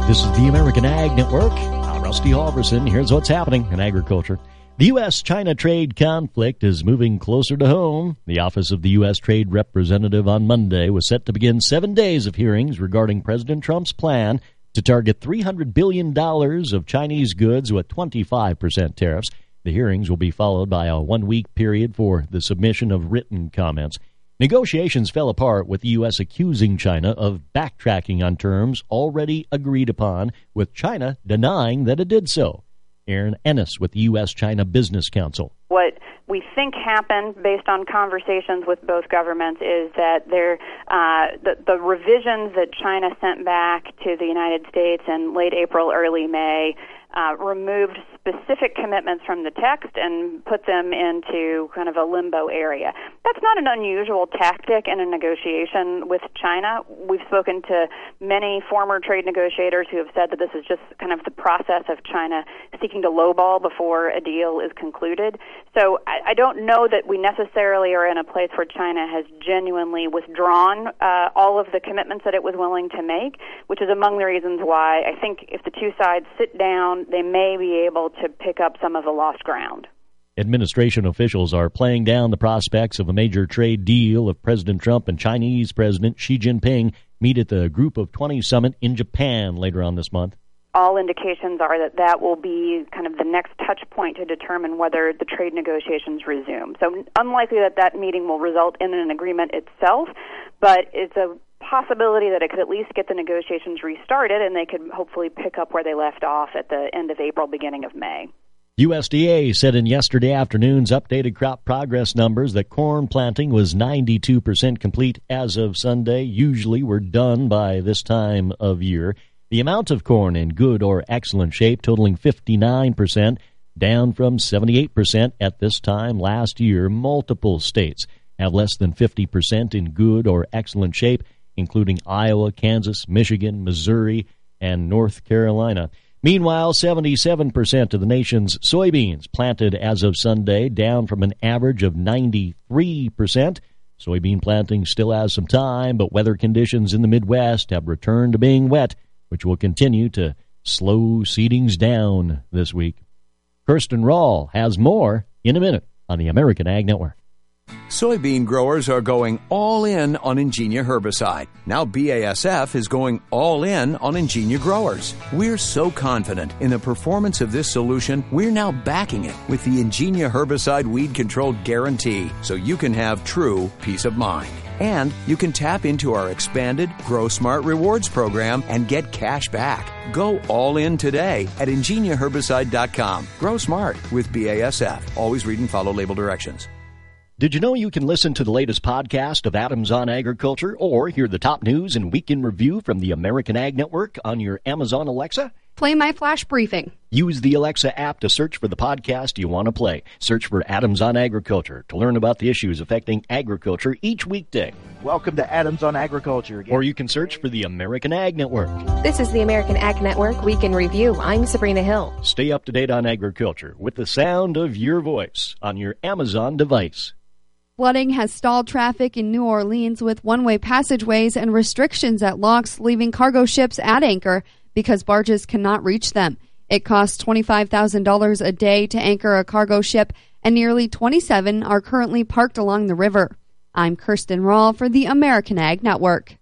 This is the American Ag Network. I'm Rusty Halverson. Here's what's happening in agriculture. The U.S.-China trade conflict is moving closer to home. The Office of the U.S. Trade Representative on Monday was set to begin 7 days of hearings regarding President Trump's plan to target $300 billion of Chinese goods with 25% tariffs. The hearings will be followed by a 1-week period for the submission of written comments. Negotiations fell apart with the U.S. accusing China of backtracking on terms already agreed upon, with China denying that it did so. Erin Ennis with the U.S.-China Business Council. What we think happened, based on conversations with both governments, is that the revisions that China sent back to the United States in late April, early May, removed specific commitments from the text and put them into kind of a limbo area. That's not an unusual tactic in a negotiation with China. We've spoken to many former trade negotiators who have said that this is just kind of the process of China seeking to lowball before a deal is concluded. So I don't know that we necessarily are in a place where China has genuinely withdrawn all of the commitments that it was willing to make, which is among the reasons why I think if the two sides sit down, they may be able to pick up some of the lost ground. Administration officials are playing down the prospects of a major trade deal if President Trump and Chinese President Xi Jinping meet at the Group of 20 summit in Japan later on this month. All indications are that that will be kind of the next touch point to determine whether the trade negotiations resume. So unlikely that that meeting will result in an agreement itself, but it's a possibility that it could at least get the negotiations restarted and they could hopefully pick up where they left off at the end of April, beginning of May. USDA said in yesterday afternoon's updated crop progress numbers that corn planting was 92% complete as of Sunday. Usually we're done by this time of year. The amount of corn in good or excellent shape totaling 59%, down from 78% at this time last year. Multiple states have less than 50% in good or excellent shape, including Iowa, Kansas, Michigan, Missouri, and North Carolina. Meanwhile, 77% of the nation's soybeans planted as of Sunday, down from an average of 93%. Soybean planting still has some time, but weather conditions in the Midwest have returned to being wet, which will continue to slow seedings down this week. Kirsten Rahl has more in a minute on the American Ag Network. Soybean growers are going all in on Ingenia herbicide. Now BASF is going all in on Ingenia growers. We're so confident in the performance of this solution, we're now backing it with the Ingenia herbicide weed control guarantee, so you can have true peace of mind. And you can tap into our expanded Grow Smart Rewards program and get cash back. Go all in today at IngeniaHerbicide.com. Grow smart with BASF. Always read and follow label directions. Did you know you can listen to the latest podcast of Adams on Agriculture or hear the top news and week in review from the American Ag Network on your Amazon Alexa? Play my flash briefing. Use the Alexa app to search for the podcast you want to play. Search for Adams on Agriculture to learn about the issues affecting agriculture each weekday. Welcome to Adams on Agriculture again. Or you can search for the American Ag Network. This is the American Ag Network Week in Review. I'm Sabrina Hill. Stay up to date on agriculture with the sound of your voice on your Amazon device. Flooding has stalled traffic in New Orleans with one-way passageways and restrictions at locks, leaving cargo ships at anchor because barges cannot reach them. It costs $25,000 a day to anchor a cargo ship, and nearly 27 are currently parked along the river. I'm Kirsten Rahl for the American Ag Network.